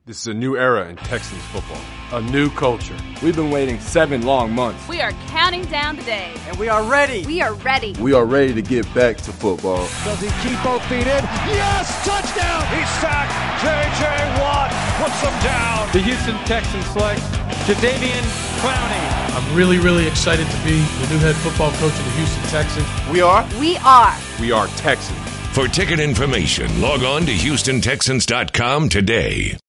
This is a new era in Texans football. A new culture. We've been waiting 7 long months. We are counting down the days. And we are ready. We are ready. We are ready to get back to football. Does he keep both feet in? Yes! Touchdown! He's sacked. J.J. Watt puts him down. The Houston Texans select Jadeveon Clowney. I'm really excited to be the new head football coach of the Houston Texans. We are? We are. We are Texans. For ticket information, log on to HoustonTexans.com today.